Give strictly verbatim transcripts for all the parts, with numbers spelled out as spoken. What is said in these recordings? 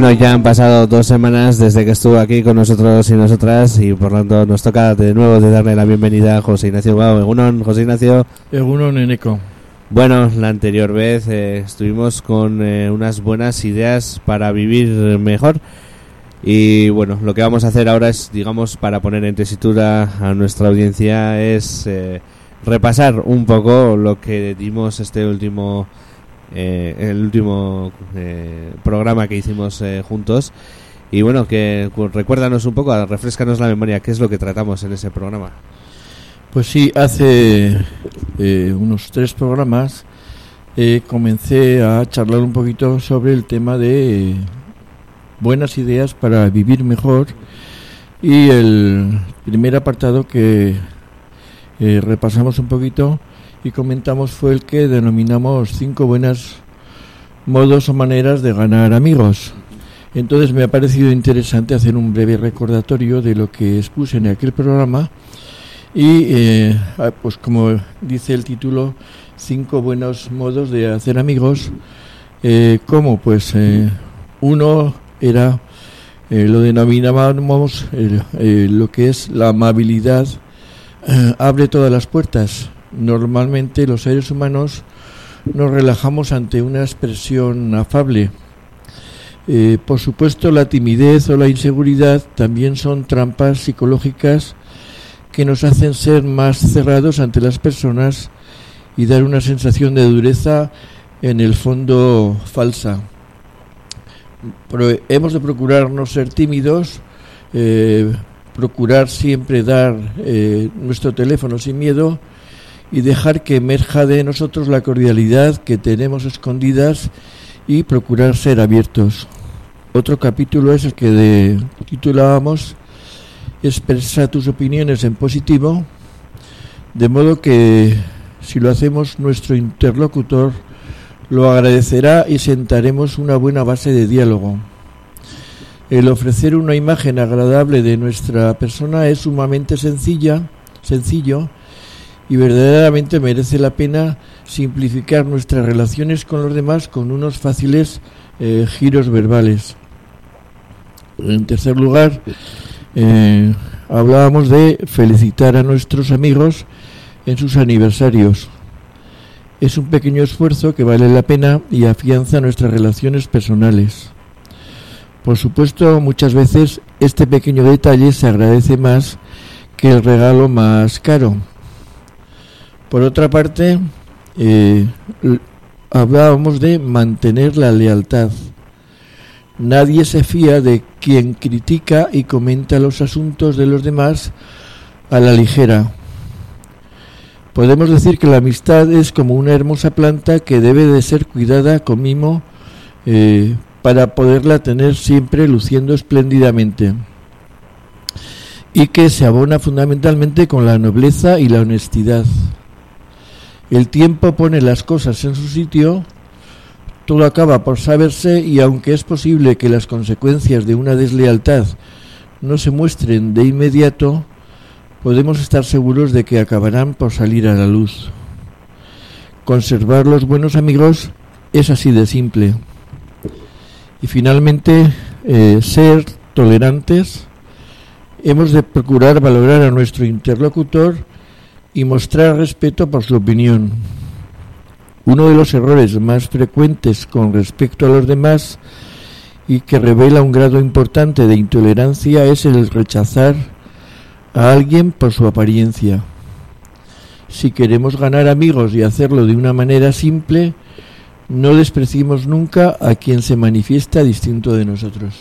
Bueno, ya han pasado dos semanas desde que estuvo aquí con nosotros y nosotras, y por lo tanto nos toca de nuevo de darle la bienvenida a José Ignacio Guau. Egunon, José Ignacio. Egunon, Eneco. Bueno, la anterior vez eh, estuvimos con eh, unas buenas ideas para vivir mejor, y bueno, lo que vamos a hacer ahora es, digamos, para poner en tesitura a nuestra audiencia, es eh, repasar un poco lo que dimos este último Eh, el último eh, programa que hicimos eh, juntos. Y bueno, que pues, recuérdanos un poco, refrescanos la memoria, ¿qué es lo que tratamos en ese programa? Pues sí, hace eh, unos tres programas eh, comencé a charlar un poquito sobre el tema de eh, buenas ideas para vivir mejor, y el primer apartado que eh, repasamos un poquito y comentamos fue el que denominamos cinco buenas modos o maneras de ganar amigos. Entonces me ha parecido interesante hacer un breve recordatorio de lo que expuse en aquel programa, y eh, pues como dice el título, cinco buenos modos de hacer amigos. Eh, como pues eh, uno era eh, lo denominábamos eh, eh, lo que es la amabilidad, eh, abre todas las puertas. Normalmente los seres humanos nos relajamos ante una expresión afable. Eh, por supuesto, la timidez o la inseguridad también son trampas psicológicas que nos hacen ser más cerrados ante las personas y dar una sensación de dureza, en el fondo falsa. Pero hemos de procurar no ser tímidos, eh, procurar siempre dar eh, nuestro teléfono sin miedo, y dejar que emerja de nosotros la cordialidad que tenemos escondidas, y procurar ser abiertos. Otro capítulo es el que de, titulábamos Expresa tus opiniones en positivo, de modo que si lo hacemos, nuestro interlocutor lo agradecerá y sentaremos una buena base de diálogo. El ofrecer una imagen agradable de nuestra persona es sumamente sencilla, sencillo, y verdaderamente merece la pena simplificar nuestras relaciones con los demás con unos fáciles eh, giros verbales. En tercer lugar, eh, hablábamos de felicitar a nuestros amigos en sus aniversarios. Es un pequeño esfuerzo que vale la pena y afianza nuestras relaciones personales. Por supuesto, muchas veces este pequeño detalle se agradece más que el regalo más caro. Por otra parte, eh, hablábamos de mantener la lealtad. Nadie se fía de quien critica y comenta los asuntos de los demás a la ligera. Podemos decir que la amistad es como una hermosa planta que debe de ser cuidada con mimo eh, para poderla tener siempre luciendo espléndidamente, y que se abona fundamentalmente con la nobleza y la honestidad. El tiempo pone las cosas en su sitio, todo acaba por saberse, y aunque es posible que las consecuencias de una deslealtad no se muestren de inmediato, podemos estar seguros de que acabarán por salir a la luz. Conservar los buenos amigos es así de simple. Y finalmente, eh, ser tolerantes. Hemos de procurar valorar a nuestro interlocutor y mostrar respeto por su opinión. Uno de los errores más frecuentes con respecto a los demás, y que revela un grado importante de intolerancia, es el rechazar a alguien por su apariencia. Si queremos ganar amigos y hacerlo de una manera simple, no despreciemos nunca a quien se manifiesta distinto de nosotros.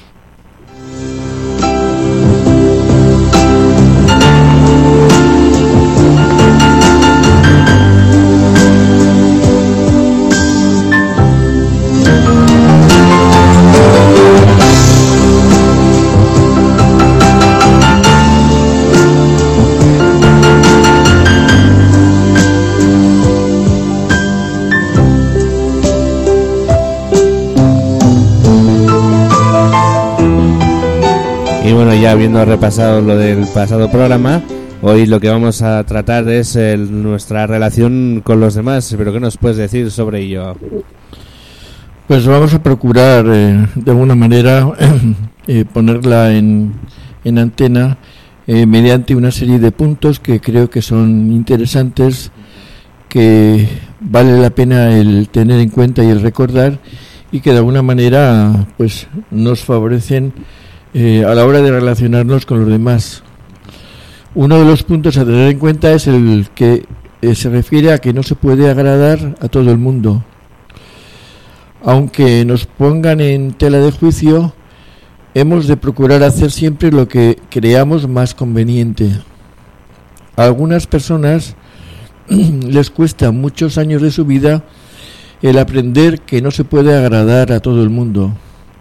Ya habiendo repasado lo del pasado programa, hoy lo que vamos a tratar es el, nuestra relación con los demás. ¿Pero qué nos puedes decir sobre ello? Pues vamos a procurar eh, de alguna manera eh, ponerla en, en antena eh, mediante una serie de puntos que creo que son interesantes, que vale la pena el tener en cuenta y el recordar, y que de alguna manera pues nos favorecen eh, a la hora de relacionarnos con los demás. Uno de los puntos a tener en cuenta es el que eh, se refiere a que no se puede agradar a todo el mundo. Aunque nos pongan en tela de juicio, hemos de procurar hacer siempre lo que creamos más conveniente. A algunas personas les cuesta muchos años de su vida el aprender que no se puede agradar a todo el mundo.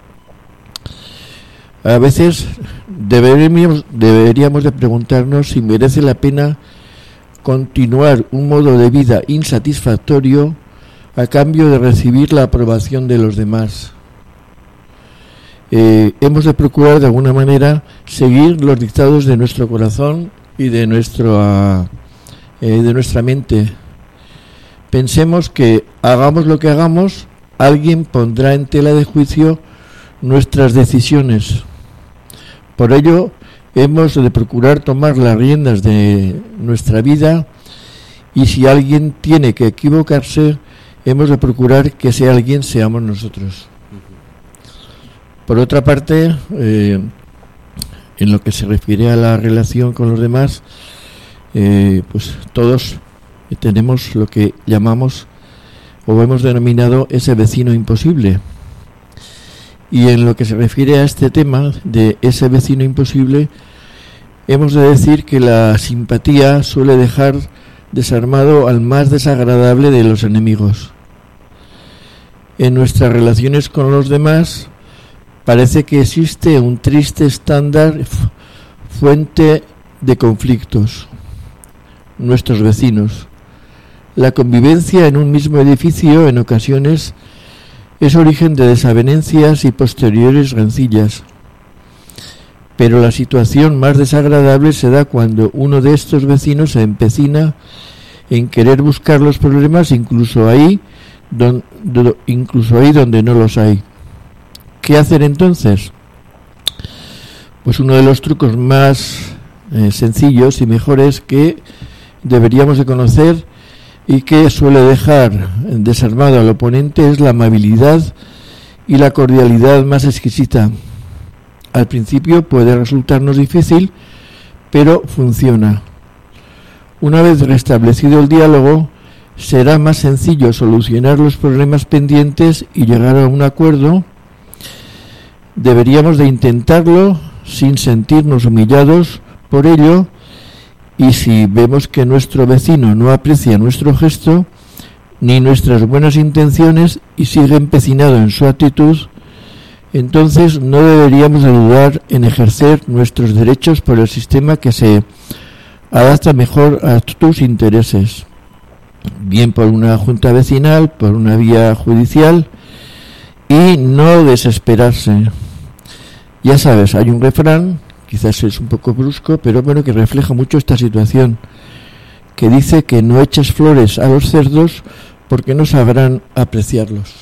A veces deberíamos, deberíamos de preguntarnos si merece la pena continuar un modo de vida insatisfactorio a cambio de recibir la aprobación de los demás. Eh, hemos de procurar de alguna manera seguir los dictados de nuestro corazón y de nuestro, uh, eh, de nuestra mente. Pensemos que hagamos lo que hagamos, alguien pondrá en tela de juicio nuestras decisiones. Por ello, hemos de procurar tomar las riendas de nuestra vida, y si alguien tiene que equivocarse, hemos de procurar que ese alguien seamos nosotros. Por otra parte, eh, en lo que se refiere a la relación con los demás, eh, pues todos tenemos lo que llamamos o hemos denominado ese vecino imposible. Y en lo que se refiere a este tema de ese vecino imposible, hemos de decir que la simpatía suele dejar desarmado al más desagradable de los enemigos. En nuestras relaciones con los demás parece que existe un triste estándar f- fuente de conflictos: nuestros vecinos. La convivencia en un mismo edificio en ocasiones es origen de desavenencias y posteriores rencillas. Pero la situación más desagradable se da cuando uno de estos vecinos se empecina en querer buscar los problemas incluso ahí, don, do, incluso ahí donde no los hay. ¿Qué hacer entonces? Pues uno de los trucos más eh, sencillos y mejores que deberíamos de conocer y que suele dejar desarmado al oponente es la amabilidad y la cordialidad más exquisita. Al principio puede resultarnos difícil, pero funciona. Una vez restablecido el diálogo, será más sencillo solucionar los problemas pendientes y llegar a un acuerdo. Deberíamos de intentarlo sin sentirnos humillados por ello, y si vemos que nuestro vecino no aprecia nuestro gesto ni nuestras buenas intenciones y sigue empecinado en su actitud, entonces no deberíamos de dudar en ejercer nuestros derechos por el sistema que se adapta mejor a tus intereses, bien por una junta vecinal, por una vía judicial, y no desesperarse. Ya sabes, hay un refrán, quizás es un poco brusco, pero bueno, que refleja mucho esta situación, que dice que no eches flores a los cerdos porque no sabrán apreciarlos.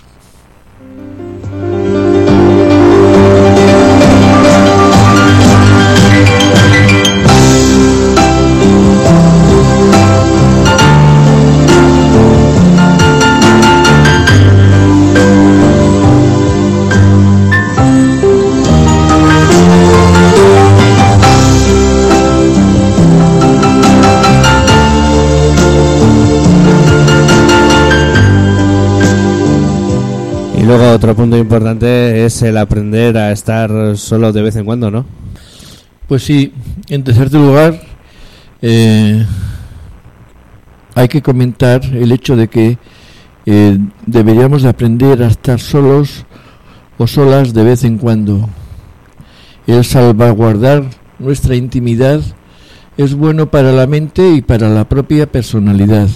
Luego otro punto importante es el aprender a estar solo de vez en cuando, ¿no? Pues sí, en tercer lugar, eh, hay que comentar el hecho de que eh, deberíamos de aprender a estar solos o solas de vez en cuando. El salvaguardar nuestra intimidad es bueno para la mente y para la propia personalidad.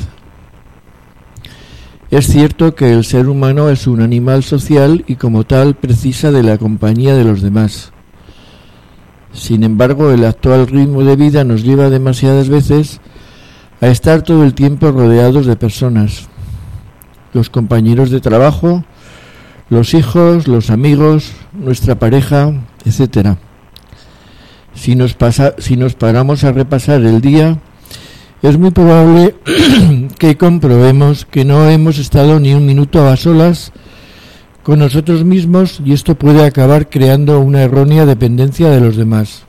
Es cierto que el ser humano es un animal social y como tal precisa de la compañía de los demás. Sin embargo, el actual ritmo de vida nos lleva demasiadas veces a estar todo el tiempo rodeados de personas. Los compañeros de trabajo, los hijos, los amigos, nuestra pareja, etcétera. Si nos pasa, si nos paramos a repasar el día, es muy probable que comprobemos que no hemos estado ni un minuto a solas con nosotros mismos, y esto puede acabar creando una errónea dependencia de los demás.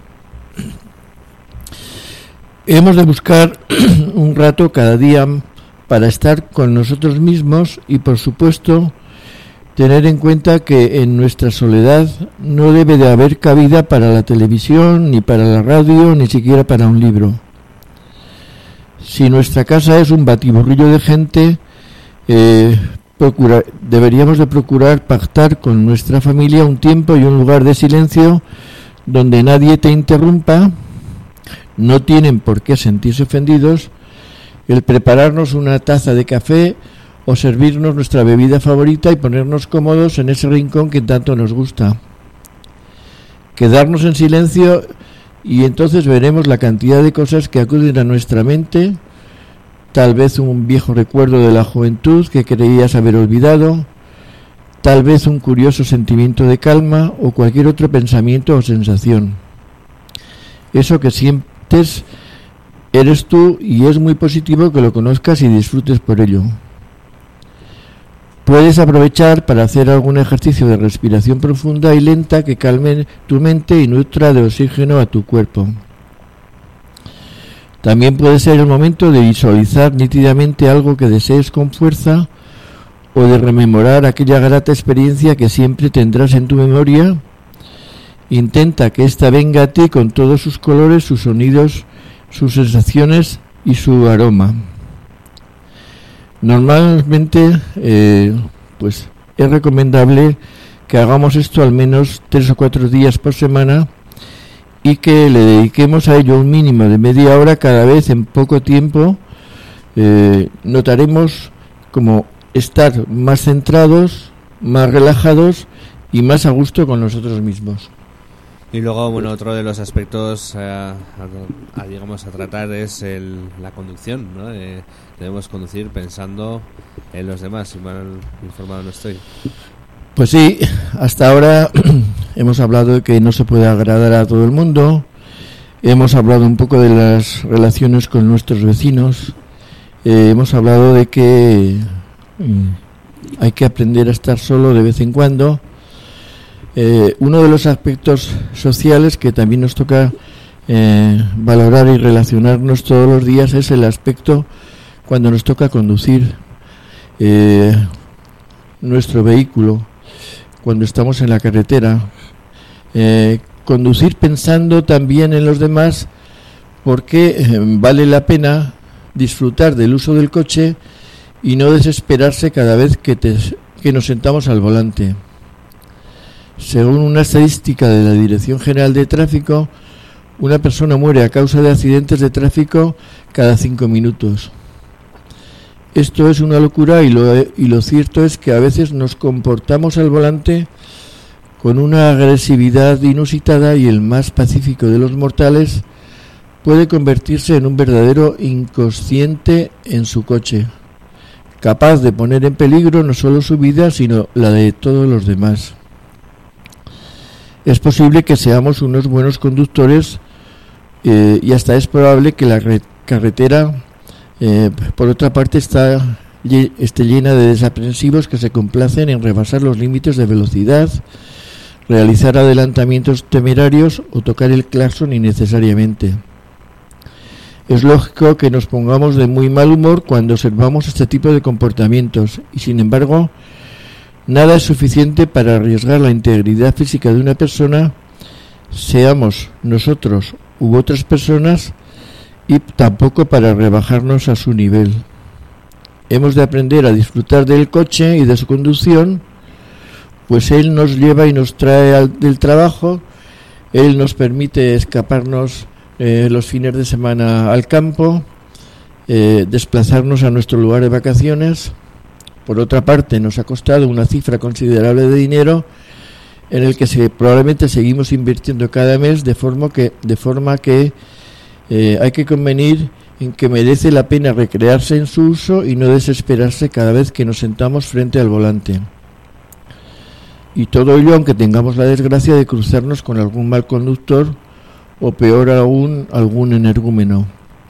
Hemos de buscar un rato cada día para estar con nosotros mismos y, por supuesto, tener en cuenta que en nuestra soledad no debe de haber cabida para la televisión, ni para la radio, ni siquiera para un libro. Si nuestra casa es un batiburrillo de gente, eh, procura, deberíamos de procurar pactar con nuestra familia un tiempo y un lugar de silencio donde nadie te interrumpa. No tienen por qué sentirse ofendidos el prepararnos una taza de café o servirnos nuestra bebida favorita y ponernos cómodos en ese rincón que tanto nos gusta. Quedarnos en silencio y entonces veremos la cantidad de cosas que acuden a nuestra mente, tal vez un viejo recuerdo de la juventud que creías haber olvidado, tal vez un curioso sentimiento de calma o cualquier otro pensamiento o sensación. Eso que sientes eres tú, y es muy positivo que lo conozcas y disfrutes por ello. Puedes aprovechar para hacer algún ejercicio de respiración profunda y lenta que calme tu mente y nutra de oxígeno a tu cuerpo. También puede ser el momento de visualizar nítidamente algo que desees con fuerza, o de rememorar aquella grata experiencia que siempre tendrás en tu memoria. Intenta que ésta venga a ti con todos sus colores, sus sonidos, sus sensaciones y su aroma. Normalmente, eh, pues es recomendable que hagamos esto al menos tres o cuatro días por semana y que le dediquemos a ello un mínimo de media hora cada vez en poco tiempo. Eh, notaremos como estar más centrados, más relajados y más a gusto con nosotros mismos. Y luego, bueno, otro de los aspectos eh, a, a, digamos, a tratar es el, la conducción, ¿no? Eh, debemos conducir pensando en los demás, si mal informado no estoy. Pues sí, hasta ahora hemos hablado de que no se puede agradar a todo el mundo, hemos hablado un poco de las relaciones con nuestros vecinos, eh, hemos hablado de que mm, hay que aprender a estar solo de vez en cuando. Eh, uno de los aspectos sociales que también nos toca eh, valorar y relacionarnos todos los días es el aspecto cuando nos toca conducir eh, nuestro vehículo, cuando estamos en la carretera. Eh, conducir pensando también en los demás, porque eh, vale la pena disfrutar del uso del coche y no desesperarse cada vez que, te, que nos sentamos al volante. Según una estadística de la Dirección General de Tráfico, una persona muere a causa de accidentes de tráfico cada cinco minutos. Esto es una locura, y lo, y lo cierto es que a veces nos comportamos al volante con una agresividad inusitada, y el más pacífico de los mortales puede convertirse en un verdadero inconsciente en su coche, capaz de poner en peligro no solo su vida, sino la de todos los demás. Es posible que seamos unos buenos conductores eh, y hasta es probable que la re- carretera, eh, por otra parte, está, esté llena de desaprensivos que se complacen en rebasar los límites de velocidad, realizar adelantamientos temerarios o tocar el claxon innecesariamente. Es lógico que nos pongamos de muy mal humor cuando observamos este tipo de comportamientos, y sin embargo, nada es suficiente para arriesgar la integridad física de una persona, seamos nosotros u otras personas, y tampoco para rebajarnos a su nivel. Hemos de aprender a disfrutar del coche y de su conducción, pues él nos lleva y nos trae al, del trabajo, él nos permite escaparnos eh, los fines de semana al campo, eh, desplazarnos a nuestro lugar de vacaciones. Por otra parte, nos ha costado una cifra considerable de dinero en el que se, probablemente seguimos invirtiendo cada mes, de forma que, de forma que eh, hay que convenir en que merece la pena recrearse en su uso y no desesperarse cada vez que nos sentamos frente al volante. y todo ello aunque tengamos la desgracia de cruzarnos con algún mal conductor o peor aún algún energúmeno.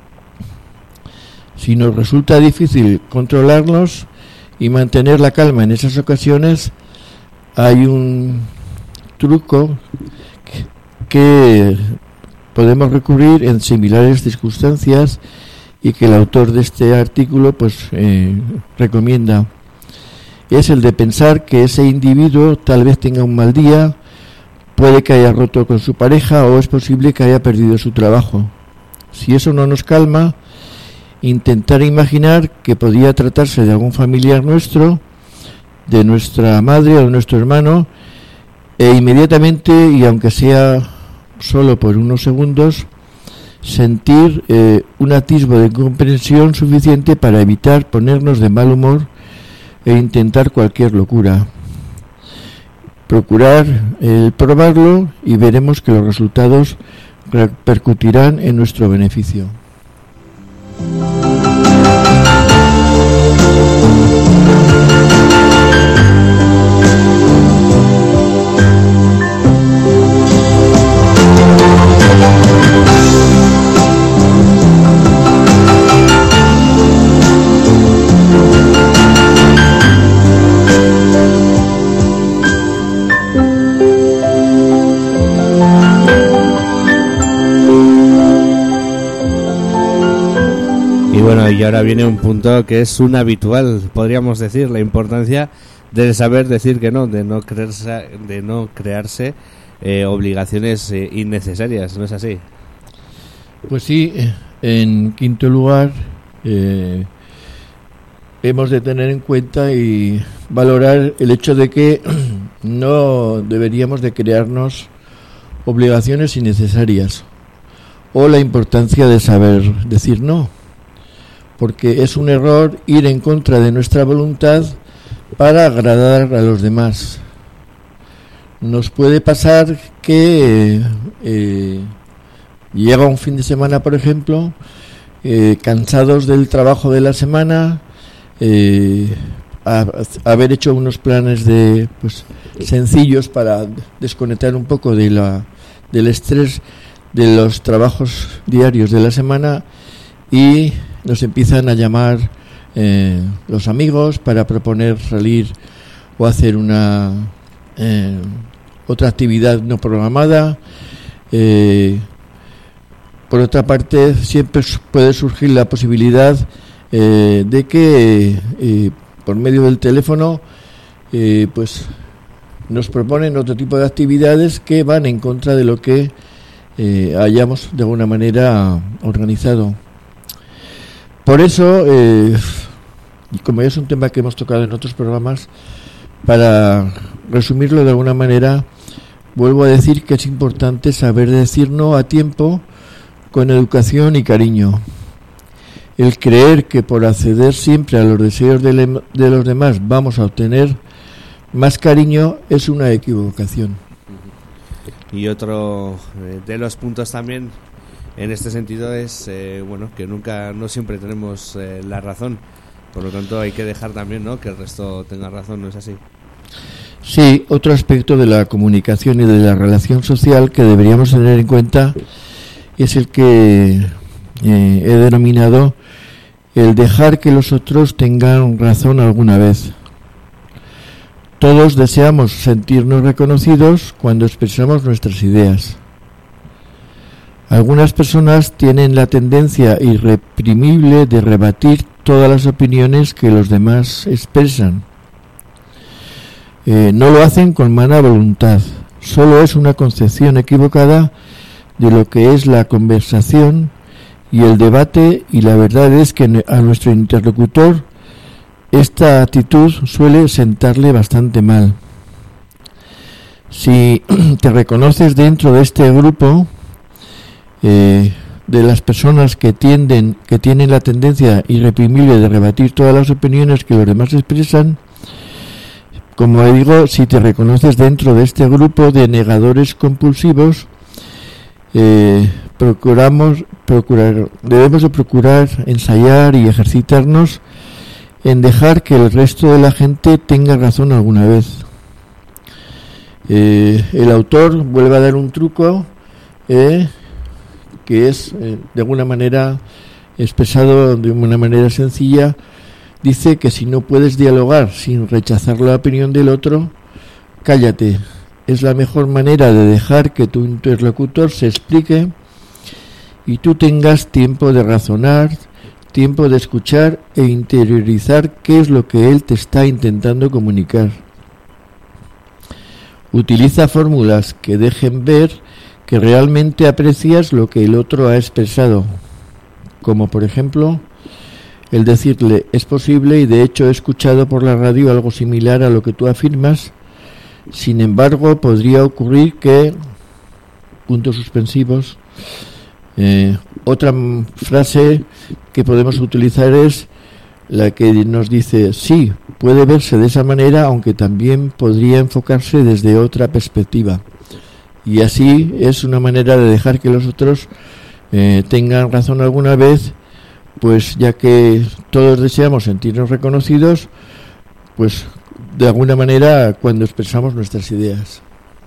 Si nos resulta difícil controlarnos y mantener la calma en esas ocasiones, hay un truco que, que podemos recurrir en similares circunstancias y que el autor de este artículo pues eh, recomienda. Es el de pensar que ese individuo tal vez tenga un mal día, puede que haya roto con su pareja o es posible que haya perdido su trabajo. Si eso no nos calma, intentar imaginar que podría tratarse de algún familiar nuestro, de nuestra madre o de nuestro hermano, e inmediatamente, y aunque sea solo por unos segundos, sentir eh, un atisbo de comprensión suficiente para evitar ponernos de mal humor e intentar cualquier locura. Procurar eh, probarlo y veremos que los resultados repercutirán en nuestro beneficio. Bueno, y ahora viene un punto que es un habitual, podríamos decir, la importancia de saber decir que no, de no creerse, de no crearse eh, obligaciones eh, innecesarias, ¿no es así? Pues sí, en quinto lugar, eh, hemos de tener en cuenta y valorar el hecho de que no deberíamos de crearnos obligaciones innecesarias o la importancia de saber decir no. Porque es un error ir en contra de nuestra voluntad para agradar a los demás. Nos puede pasar que eh, llega un fin de semana, por ejemplo, eh, cansados del trabajo de la semana, eh, a, a haber hecho unos planes de pues sencillos para desconectar un poco de la del estrés de los trabajos diarios de la semana, y nos empiezan a llamar eh, los amigos para proponer salir o hacer una eh, otra actividad no programada. Eh, por otra parte, siempre puede surgir la posibilidad eh, de que eh, por medio del teléfono eh, pues nos proponen otro tipo de actividades que van en contra de lo que eh, hayamos de alguna manera organizado. Por eso, eh, y como ya es un tema que hemos tocado en otros programas, para resumirlo de alguna manera, vuelvo a decir que es importante saber decir no a tiempo, con educación y cariño. El creer que por acceder siempre a los deseos de, le- de los demás vamos a obtener más cariño es una equivocación. Y otro eh, de los puntos también en este sentido es eh, bueno, que nunca, no siempre tenemos eh, la razón, por lo tanto hay que dejar también, ¿no?, que el resto tenga razón, ¿no es así? Sí, otro aspecto de la comunicación y de la relación social que deberíamos tener en cuenta es el que eh, he denominado el dejar que los otros tengan razón alguna vez. Todos deseamos sentirnos reconocidos cuando expresamos nuestras ideas. Algunas personas tienen la tendencia irreprimible de rebatir todas las opiniones que los demás expresan. Eh, no lo hacen con mala voluntad, solo es una concepción equivocada de lo que es la conversación y el debate, y la verdad es que a nuestro interlocutor esta actitud suele sentarle bastante mal. Si te reconoces dentro de este grupo eh, de las personas que tienden, que tienen la tendencia irreprimible de rebatir todas las opiniones que los demás expresan, como digo, si te reconoces dentro de este grupo de negadores compulsivos, eh, procuramos, procurar, debemos de procurar ensayar y ejercitarnos en dejar que el resto de la gente tenga razón alguna vez. Eh, el autor vuelve a dar un truco eh, que es eh, de alguna manera expresado de una manera sencilla. Dice que si no puedes dialogar sin rechazar la opinión del otro, cállate. Es la mejor manera de dejar que tu interlocutor se explique y tú tengas tiempo de razonar, tiempo de escuchar e interiorizar qué es lo que él te está intentando comunicar. Utiliza fórmulas que dejen ver que realmente aprecias lo que el otro ha expresado, como por ejemplo el decirle: es posible y de hecho he escuchado por la radio algo similar a lo que tú afirmas, sin embargo podría ocurrir que... puntos suspensivos. Eh, otra frase que podemos utilizar es la que nos dice: sí, puede verse de esa manera, aunque también podría enfocarse desde otra perspectiva. Y así es una manera de dejar que los otros eh, tengan razón alguna vez, pues ya que todos deseamos sentirnos reconocidos, pues de alguna manera cuando expresamos nuestras ideas.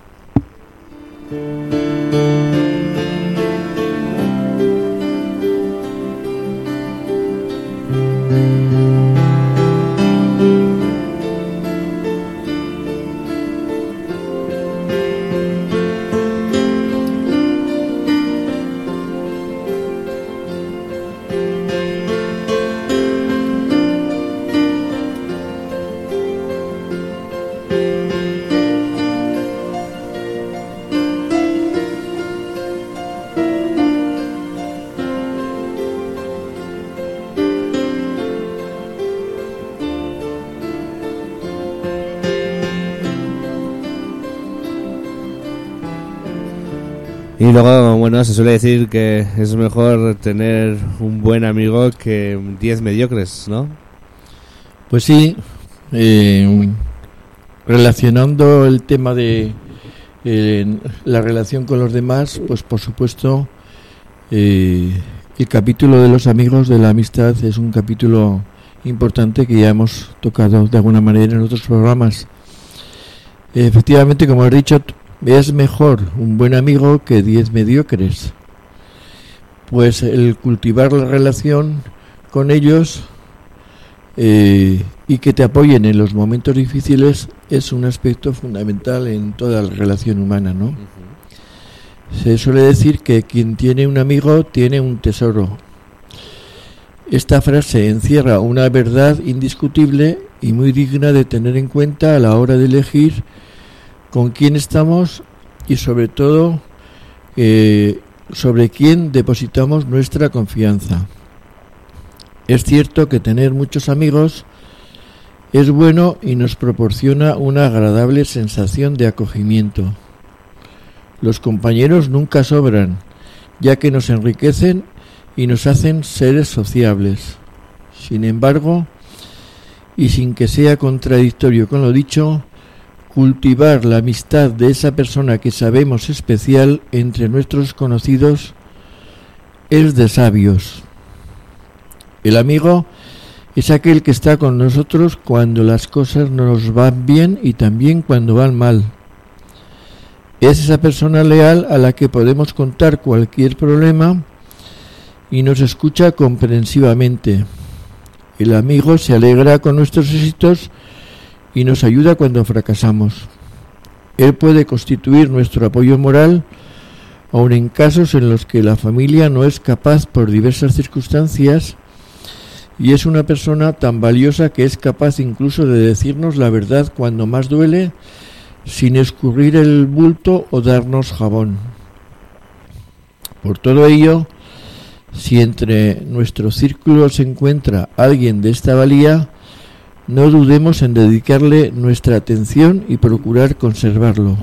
Y luego, bueno, se suele decir que es mejor tener un buen amigo que diez mediocres, ¿no? Pues sí, eh, relacionando el tema de eh, la relación con los demás, pues por supuesto eh, el capítulo de los amigos, de la amistad, es un capítulo importante que ya hemos tocado de alguna manera en otros programas. Efectivamente, como he dicho, es mejor un buen amigo que diez mediocres, pues el cultivar la relación con ellos eh, y que te apoyen en los momentos difíciles es un aspecto fundamental en toda la relación humana, ¿no? Uh-huh. Se suele decir que quien tiene un amigo tiene un tesoro. Esta frase encierra una verdad indiscutible y muy digna de tener en cuenta a la hora de elegir con quién estamos y sobre todo eh, sobre quién depositamos nuestra confianza. Es cierto que tener muchos amigos es bueno y nos proporciona una agradable sensación de acogimiento. Los compañeros nunca sobran, ya que nos enriquecen y nos hacen seres sociables. Sin embargo, y sin que sea contradictorio con lo dicho, cultivar la amistad de esa persona que sabemos especial entre nuestros conocidos es de sabios. El amigo es aquel que está con nosotros cuando las cosas nos van bien y también cuando van mal. Es esa persona leal a la que podemos contar cualquier problema y nos escucha comprensivamente. El amigo se alegra con nuestros éxitos y nos ayuda cuando fracasamos. Él puede constituir nuestro apoyo moral, aun en casos en los que la familia no es capaz por diversas circunstancias, y es una persona tan valiosa que es capaz incluso de decirnos la verdad cuando más duele, sin escurrir el bulto o darnos jabón. Por todo ello, si entre nuestro círculo se encuentra alguien de esta valía, no dudemos en dedicarle nuestra atención y procurar conservarlo.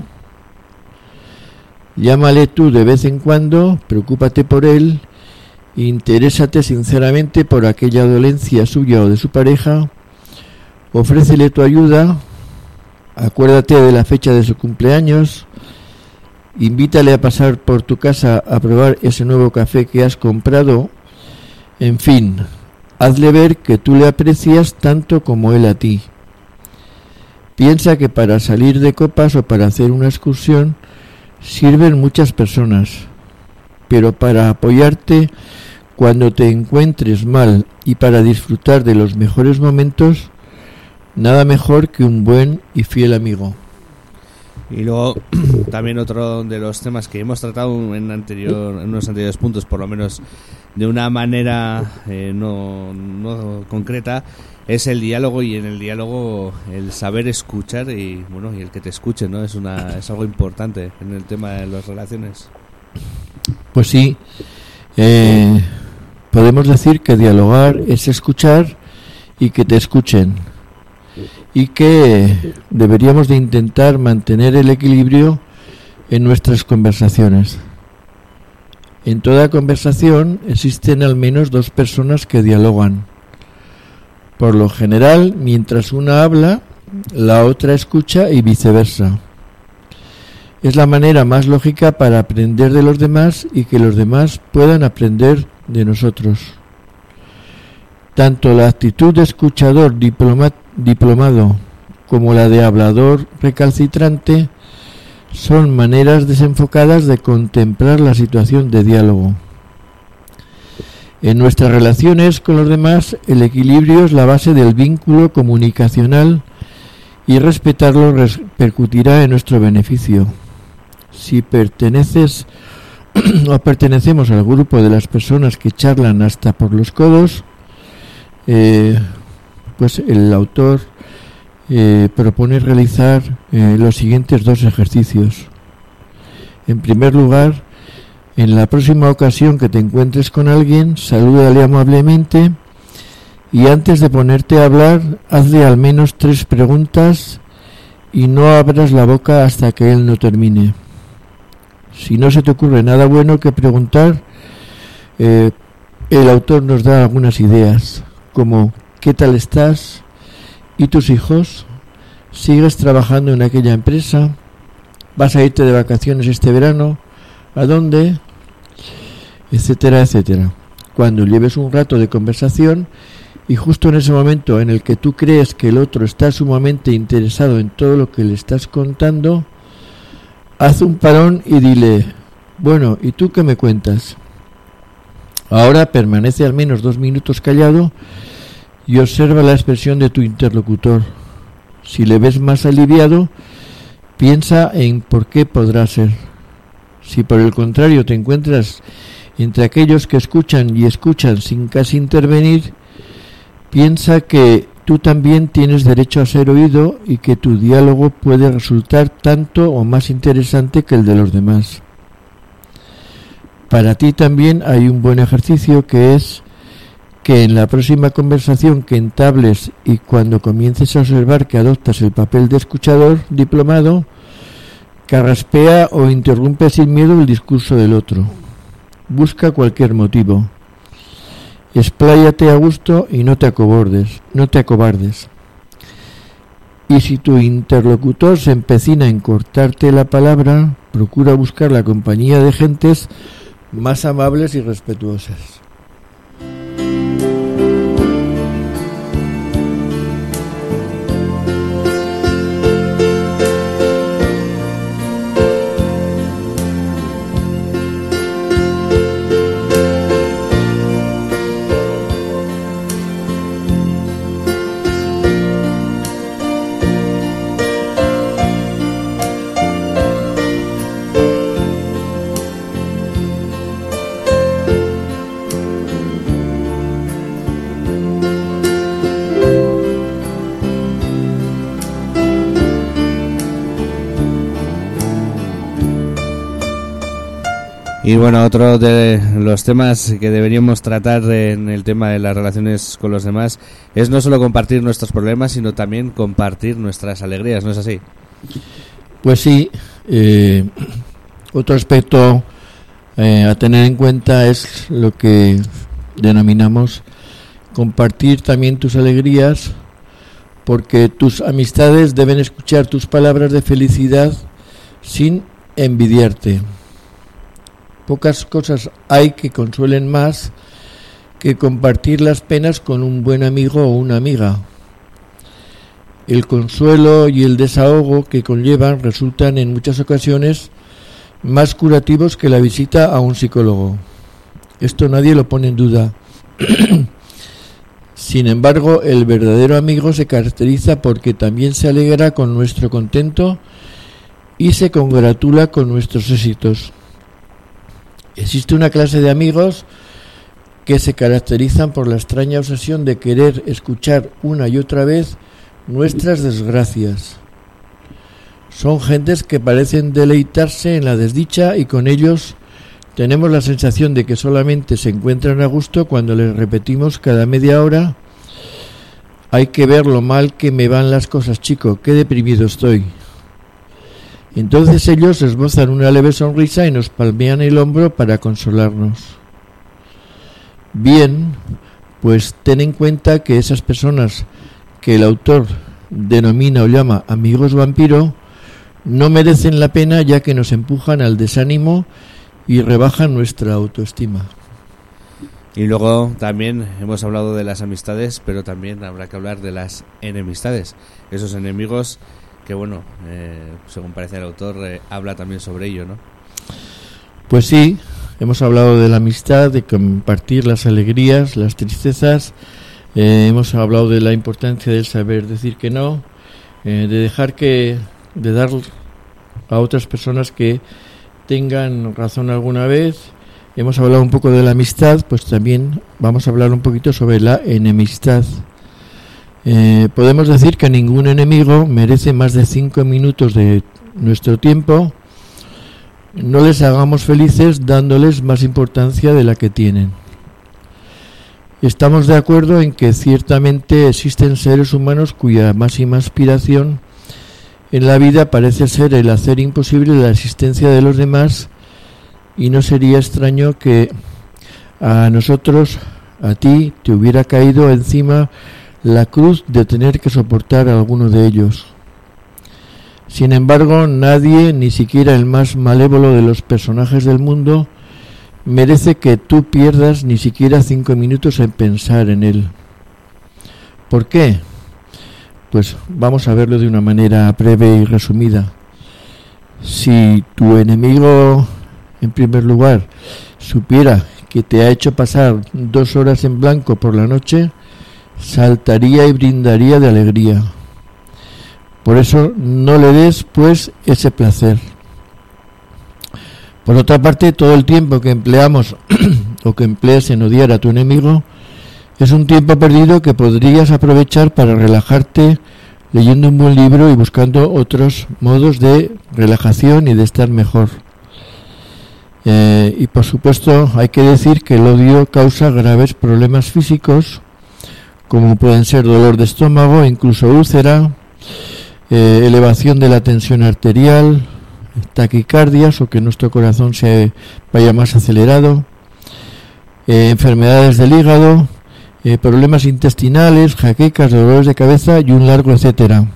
Llámale tú de vez en cuando, preocúpate por él, interésate sinceramente por aquella dolencia suya o de su pareja, ofrécele tu ayuda, acuérdate de la fecha de su cumpleaños, invítale a pasar por tu casa a probar ese nuevo café que has comprado, en fin, hazle ver que tú le aprecias tanto como él a ti. Piensa que para salir de copas o para hacer una excursión sirven muchas personas, pero para apoyarte cuando te encuentres mal y para disfrutar de los mejores momentos, nada mejor que un buen y fiel amigo. Y luego también otro de los temas que hemos tratado en anterior en unos anteriores puntos, por lo menos de una manera eh, no, no concreta, es el diálogo, y en el diálogo el saber escuchar y bueno y el que te escuche, ¿no? Es una es algo importante en el tema de las relaciones. Pues sí, eh, podemos decir que dialogar es escuchar y que te escuchen, y que deberíamos de intentar mantener el equilibrio en nuestras conversaciones. En toda conversación existen al menos dos personas que dialogan. Por lo general, mientras una habla, la otra escucha y viceversa. Es la manera más lógica para aprender de los demás y que los demás puedan aprender de nosotros. Tanto la actitud de escuchador diploma, diplomado como la de hablador recalcitrante son maneras desenfocadas de contemplar la situación de diálogo. En nuestras relaciones con los demás, el equilibrio es la base del vínculo comunicacional y respetarlo repercutirá en nuestro beneficio. Si perteneces o pertenecemos al grupo de las personas que charlan hasta por los codos, eh, pues el autor eh, propone realizar eh, los siguientes dos ejercicios. En primer lugar, en la próxima ocasión que te encuentres con alguien, salúdale amablemente y antes de ponerte a hablar, hazle al menos tres preguntas y no abras la boca hasta que él no termine. Si no se te ocurre nada bueno que preguntar, eh, el autor nos da algunas ideas, como ¿qué tal estás? ¿Y tus hijos? ¿Sigues trabajando en aquella empresa? ¿Vas a irte de vacaciones este verano? ¿A dónde? Etcétera, etcétera. Cuando lleves un rato de conversación y justo en ese momento en el que tú crees que el otro está sumamente interesado en todo lo que le estás contando, haz un parón y dile, bueno, ¿y tú qué me cuentas? Ahora permanece al menos dos minutos callado y observa la expresión de tu interlocutor. Si le ves más aliviado, piensa en por qué podrá ser. Si por el contrario te encuentras entre aquellos que escuchan y escuchan sin casi intervenir, piensa que tú también tienes derecho a ser oído y que tu diálogo puede resultar tanto o más interesante que el de los demás. Para ti también hay un buen ejercicio, que es que en la próxima conversación que entables y cuando comiences a observar que adoptas el papel de escuchador diplomado, carraspea o interrumpe sin miedo el discurso del otro. Busca cualquier motivo. Expláyate a gusto y no te acobardes, no te acobardes. Y si tu interlocutor se empecina en cortarte la palabra, procura buscar la compañía de gentes más amables y respetuosas. Y bueno, otro de los temas que deberíamos tratar en el tema de las relaciones con los demás es no solo compartir nuestros problemas, sino también compartir nuestras alegrías, ¿no es así? Pues sí, eh, otro aspecto eh, a tener en cuenta es lo que denominamos compartir también tus alegrías, porque tus amistades deben escuchar tus palabras de felicidad sin envidiarte. Pocas cosas hay que consuelen más que compartir las penas con un buen amigo o una amiga. el consuelo y el desahogo que conllevan resultan en muchas ocasiones más curativos que la visita a un psicólogo. Esto nadie lo pone en duda. Sin embargo, el verdadero amigo se caracteriza porque también se alegra con nuestro contento y se congratula con nuestros éxitos. Existe una clase de amigos que se caracterizan por la extraña obsesión de querer escuchar una y otra vez nuestras desgracias. Son gentes que parecen deleitarse en la desdicha y con ellos tenemos la sensación de que solamente se encuentran a gusto cuando les repetimos cada media hora: hay que ver lo mal que me van las cosas, chico, qué deprimido estoy. Entonces ellos esbozan una leve sonrisa y nos palmean el hombro para consolarnos. Bien, pues ten en cuenta que esas personas que el autor denomina o llama amigos vampiro no merecen la pena, ya que nos empujan al desánimo y rebajan nuestra autoestima. Y luego también hemos hablado de las amistades, pero también habrá que hablar de las enemistades. Esos enemigos que, bueno, eh, según parece el autor, eh, habla también sobre ello, ¿no? Pues sí, hemos hablado de la amistad, de compartir las alegrías, las tristezas. Eh, hemos hablado de la importancia del saber decir que no, eh, de dejar que, de dar a otras personas que tengan razón alguna vez. Hemos hablado un poco de la amistad, pues también vamos a hablar un poquito sobre la enemistad. Eh, podemos decir que ningún enemigo merece más de cinco minutos de nuestro tiempo. No les hagamos felices dándoles más importancia de la que tienen. Estamos de acuerdo en que ciertamente existen seres humanos cuya máxima aspiración en la vida parece ser el hacer imposible la existencia de los demás, y no sería extraño que a nosotros, a ti, te hubiera caído encima la cruz de tener que soportar a alguno de ellos. Sin embargo, nadie, ni siquiera el más malévolo de los personajes del mundo, merece que tú pierdas ni siquiera cinco minutos en pensar en él. ¿Por qué? Pues vamos a verlo de una manera breve y resumida. Si tu enemigo, en primer lugar, supiera que te ha hecho pasar dos horas en blanco por la noche, saltaría y brindaría de alegría. Por eso no le des, pues, ese placer. Por otra parte, todo el tiempo que empleamos o que emplees en odiar a tu enemigo es un tiempo perdido que podrías aprovechar para relajarte leyendo un buen libro y buscando otros modos de relajación y de estar mejor. Eh, y por supuesto hay que decir que el odio causa graves problemas físicos, como pueden ser dolor de estómago, incluso úlcera, eh, elevación de la tensión arterial, taquicardias o que nuestro corazón se vaya más acelerado, eh, enfermedades del hígado, eh, problemas intestinales, jaquecas, dolores de cabeza y un largo etcétera.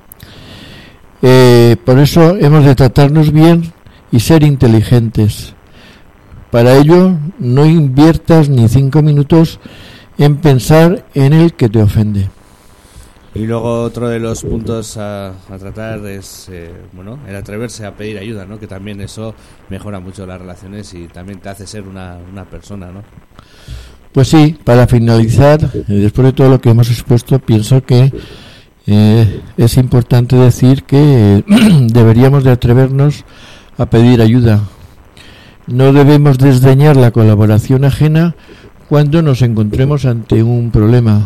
Eh, por eso hemos de tratarnos bien y ser inteligentes. Para ello, no inviertas ni cinco minutos en pensar en el que te ofende. Y luego otro de los puntos a, a tratar es eh, bueno, el atreverse a pedir ayuda, ¿no? Que también eso mejora mucho las relaciones y también te hace ser una, una persona, ¿no? Pues sí, para finalizar, eh, después de todo lo que hemos expuesto, pienso que eh, es importante decir que eh, deberíamos de atrevernos a pedir ayuda. No debemos desdeñar la colaboración ajena cuando nos encontremos ante un problema.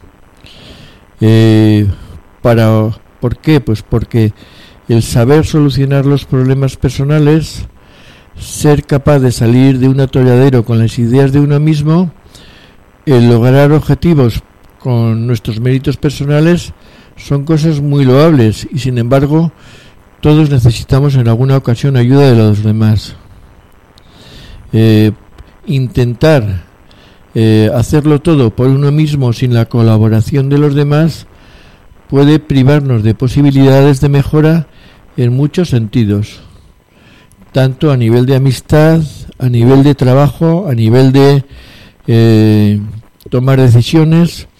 Eh, para, ¿Por qué? Pues porque el saber solucionar los problemas personales, ser capaz de salir de un atolladero con las ideas de uno mismo, el lograr objetivos con nuestros méritos personales, son cosas muy loables y sin embargo todos necesitamos en alguna ocasión ayuda de los demás. Eh, intentar Eh, hacerlo todo por uno mismo sin la colaboración de los demás puede privarnos de posibilidades de mejora en muchos sentidos, tanto a nivel de amistad, a nivel de trabajo, a nivel de eh, tomar decisiones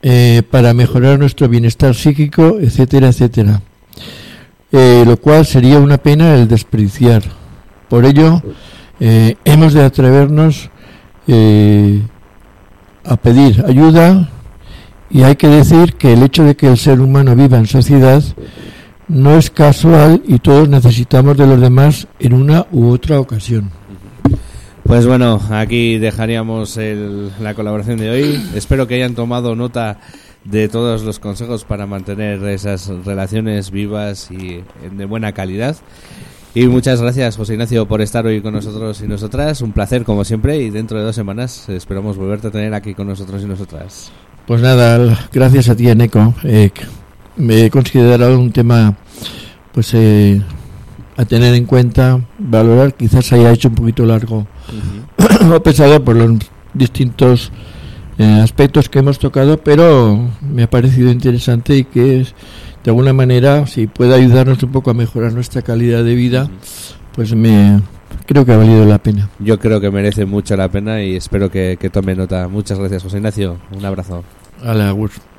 eh, para mejorar nuestro bienestar psíquico, etcétera, etcétera. Eh, lo cual sería una pena el desperdiciar. Por ello, eh, hemos de atrevernos eh, a pedir ayuda, y hay que decir que el hecho de que el ser humano viva en sociedad no es casual y todos necesitamos de los demás en una u otra ocasión. Pues bueno, aquí dejaríamos el, la colaboración de hoy. Espero que hayan tomado nota de todos los consejos para mantener esas relaciones vivas y de buena calidad. Y muchas gracias, José Ignacio, por estar hoy con nosotros y nosotras. Un placer, como siempre, y dentro de dos semanas esperamos volverte a tener aquí con nosotros y nosotras. Pues nada, gracias a ti, Eneco. Eh, me he considerado un tema pues eh, a tener en cuenta, valorar. Quizás haya hecho un poquito largo uh-huh. o pesado por los distintos eh, aspectos que hemos tocado, pero me ha parecido interesante y que es, de alguna manera, si puede ayudarnos un poco a mejorar nuestra calidad de vida, pues me creo que ha valido la pena. Yo creo que merece mucho la pena y espero que, que tome nota. Muchas gracias, José Ignacio. Un abrazo. A la